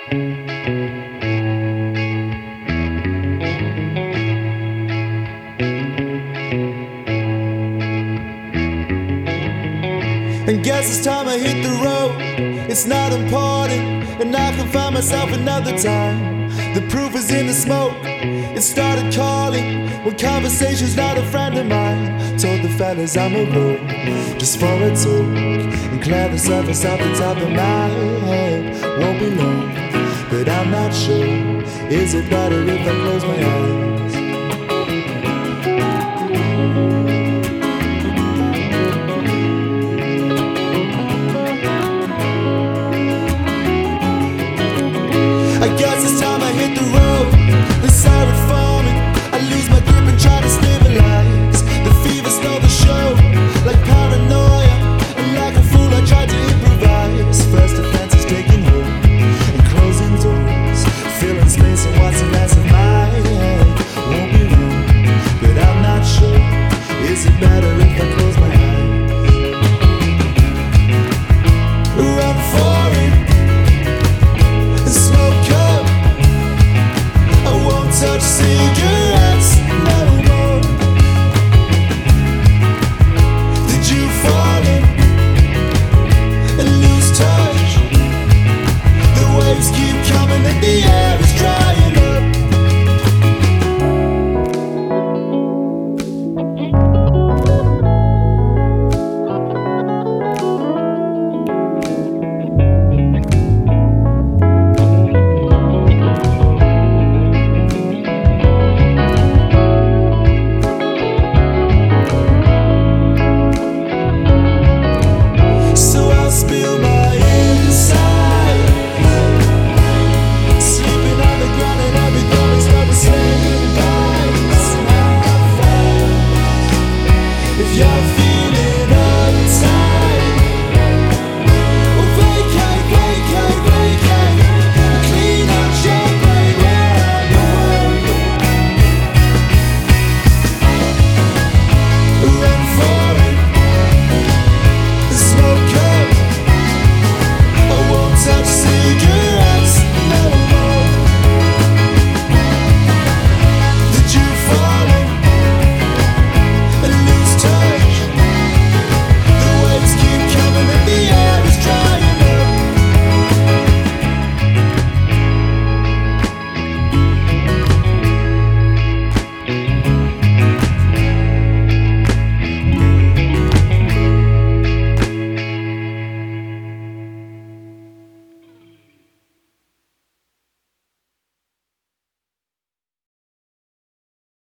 And guess it's time I hit the road. It's not important, and I can find myself another time. The proof is in the smoke. It started calling when conversation's not a friend of mine. Told the fellas I'm a road, just for a talk, and clear the surface off the top of my head. Won't be long, but I'm not sure. Is it better if I close my eyes?